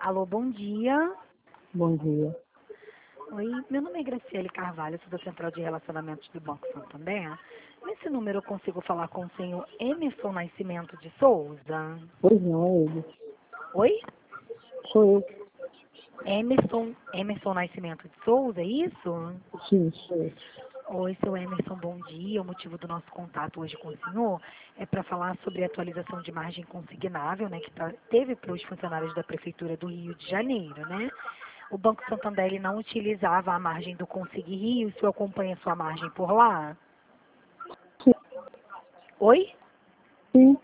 Alô, bom dia. Bom dia. Oi, meu nome é Graciele Carvalho, sou da Central de Relacionamentos do Banco Santander. Nesse número eu consigo falar com o senhor Emerson Nascimento de Souza? Pois não, é ele. Oi? Sou eu. Emerson Nascimento de Souza, é isso? Sim, sou eu. Oi, seu Emerson, bom dia. O motivo do nosso contato hoje com o senhor é para falar sobre a atualização de margem consignável, né, que teve para os funcionários da Prefeitura do Rio de Janeiro, né? O Banco Santander ele não utilizava a margem do Consigue Rio, o senhor acompanha a sua margem por lá? Sim, Oi? sim,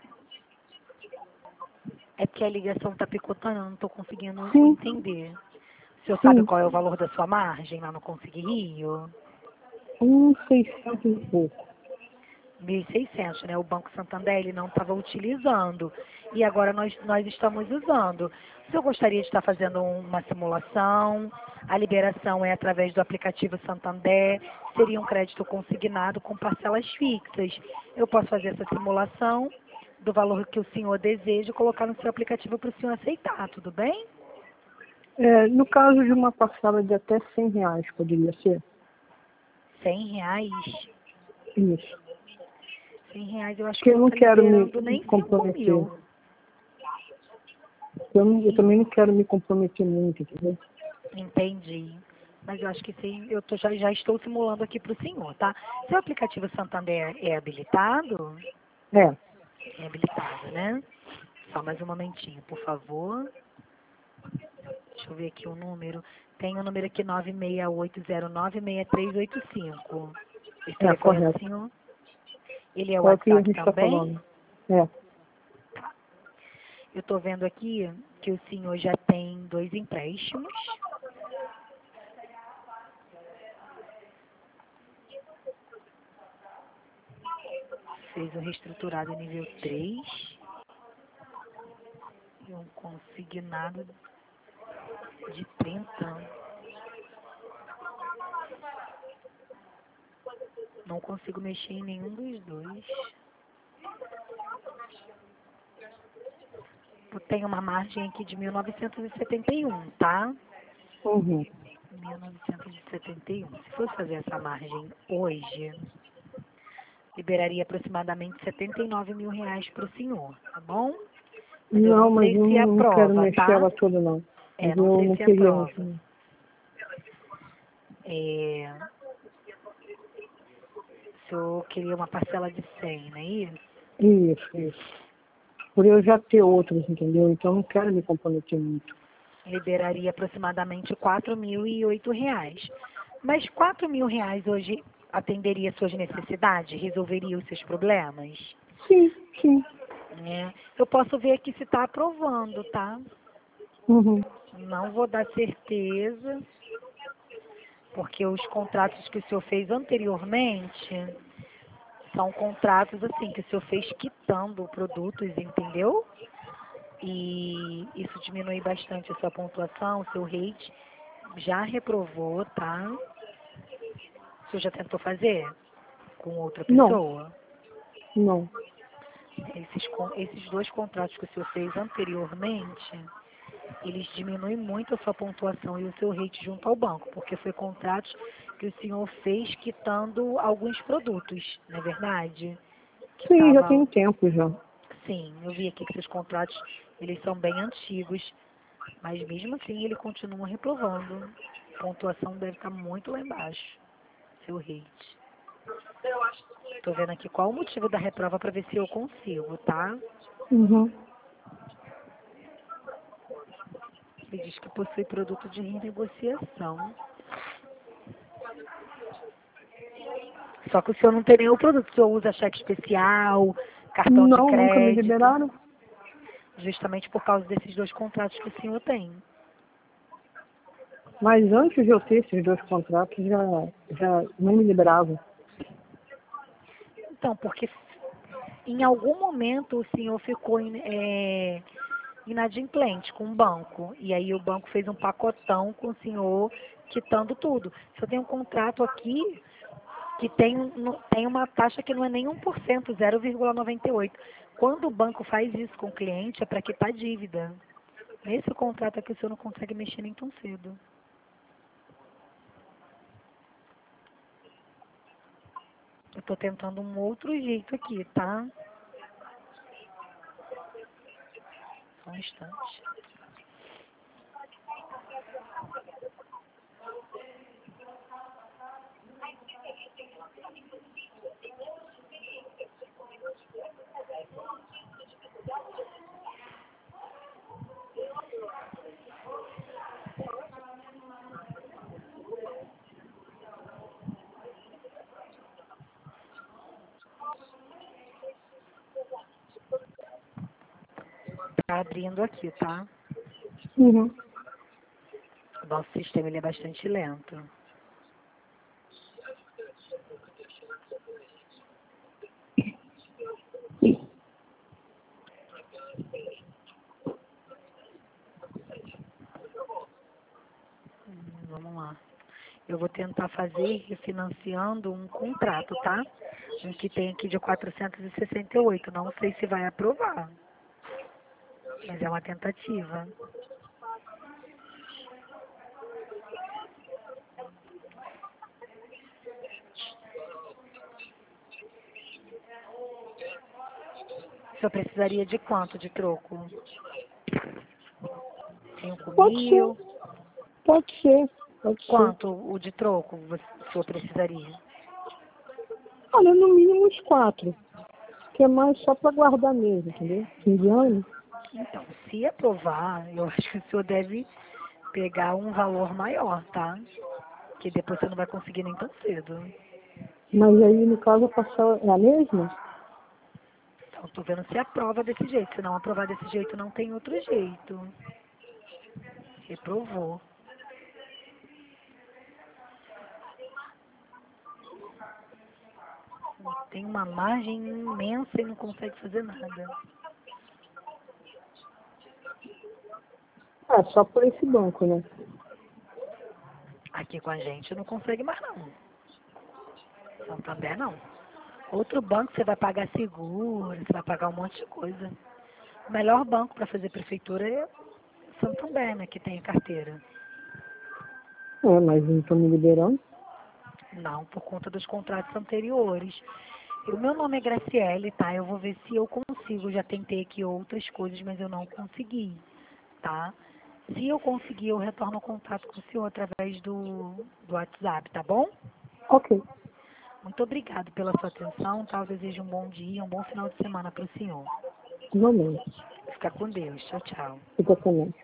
É porque a ligação está picotando, eu não estou conseguindo sim, entender. O senhor sabe sim. qual é o valor da sua margem lá no Consigue Rio? 600 e pouco. 1.600, né? O Banco Santander ele não estava utilizando e agora nós estamos usando. O senhor gostaria de estar fazendo uma simulação? A liberação é através do aplicativo Santander, seria um crédito consignado com parcelas fixas. Eu posso fazer essa simulação do valor que o senhor deseja e colocar no seu aplicativo para o senhor aceitar, tudo bem? No caso de uma parcela de até R$ 100, poderia ser? R$ 100? Isso. R$ 100 eu acho Porque que eu não não está quero liberando me nem 5 comprometer. mil. Eu também não quero me comprometer muito, entendeu? Entendi. Mas eu acho que sim, já estou simulando aqui para o senhor, tá? Seu aplicativo Santander é habilitado? É. É habilitado, né? Só mais um momentinho, por favor. Deixa eu ver aqui o número. Tem o número aqui 968096385. Esse É, telefone é do correto. senhor? Ele é o É o que a WhatsApp gente está também? falando. É. Eu estou vendo aqui que o senhor já tem 2 empréstimos. Fez um reestruturado nível 3 e um consignado de 30. Não consigo mexer em nenhum dos dois. Tem uma margem aqui de 1971, tá? Uhum. 1971. Se fosse fazer essa margem hoje, liberaria aproximadamente R$ 79.000 para o senhor, tá bom? Mas eu Não, não mas sei eu se não quero aprova, mexer tá? ela toda, não. Mas Não eu sei não se queria aprova. mexer. É, o senhor queria uma parcela de 100, não é isso? Isso, isso. Por eu já ter outros, entendeu? Então eu não quero me comprometer muito. Liberaria aproximadamente R$ 4.008. Mas R$ 4.000 hoje atenderia suas necessidades, resolveria os seus problemas? Sim, sim. Eu posso ver aqui se está aprovando, tá? Uhum. Não vou dar certeza, porque os contratos que o senhor fez anteriormente são contratos assim que o senhor fez quitando produtos, entendeu? E isso diminui bastante a sua pontuação, o seu rate. Já reprovou, tá? O senhor já tentou fazer com outra Não, pessoa? não. Esses 2 contratos que o senhor fez anteriormente, eles diminuem muito a sua pontuação e o seu rate junto ao banco, porque foi contratos que o senhor fez quitando alguns produtos, não é verdade? Que Sim, já tava, tem tempo já. sim, eu vi aqui que seus contratos, eles são bem antigos, mas mesmo assim ele continua reprovando. A pontuação deve estar muito lá embaixo, seu rate. Estou vendo aqui qual o motivo da reprova para ver se eu consigo, tá? Uhum. Ele diz que possui produto de renegociação. Só que o senhor não tem nenhum produto, o senhor usa cheque especial, cartão de Não, nunca me crédito, liberaram. justamente por causa desses 2 contratos que o senhor tem. Mas antes de eu ter esses 2 contratos, já não me liberavam. Então, porque em algum momento o senhor ficou inadimplente com o banco, e aí o banco fez um pacotão com o senhor, quitando tudo. O senhor tem um contrato aqui que tem uma taxa que não é nem 1%, 0,98. Quando o banco faz isso com o cliente, é para quitar dívida. Nesse contrato aqui o senhor não consegue mexer nem tão cedo. Eu tô tentando um outro jeito aqui, tá? Só um instante. Tá abrindo aqui, tá? Uhum. O nosso sistema ele é bastante lento. Vamos lá. Eu vou tentar fazer refinanciando um contrato, tá? Um que tem aqui de 468. Não sei se vai aprovar, mas é uma tentativa. O senhor precisaria de quanto de troco? 5 Pode ser, mil? pode ser, pode ser. Quanto o de troco o senhor precisaria? Olha, no mínimo uns 4, que é mais só para guardar mesmo, entendeu? Fim de ano. Então, se aprovar, eu acho que o senhor deve pegar um valor maior, tá? Que depois você não vai conseguir nem tão cedo. Mas aí, no caso, a parcela é a mesma? Então, tô vendo se aprova desse jeito. Se não aprovar desse jeito, não tem outro jeito. Reprovou. Tem uma margem imensa e não consegue fazer nada. É, só por esse banco, né? Aqui com a gente não consegue mais não. Santander não. Outro banco você vai pagar seguro, você vai pagar um monte de coisa. O melhor banco para fazer prefeitura é Santander, né, que tem a carteira. É, mas não estão me liberando. Não, por conta dos contratos anteriores. E o meu nome é Graciele, tá? Eu vou ver se eu consigo. Já tentei aqui outras coisas, mas eu não consegui, tá? Se eu conseguir, eu retorno o contato com o senhor através do WhatsApp, tá bom? Ok, Muito obrigado pela sua atenção, tá? Eu desejo um bom dia, um bom final de semana para o senhor. igualmente. Fica com Deus. Tchau, tchau. Fica também.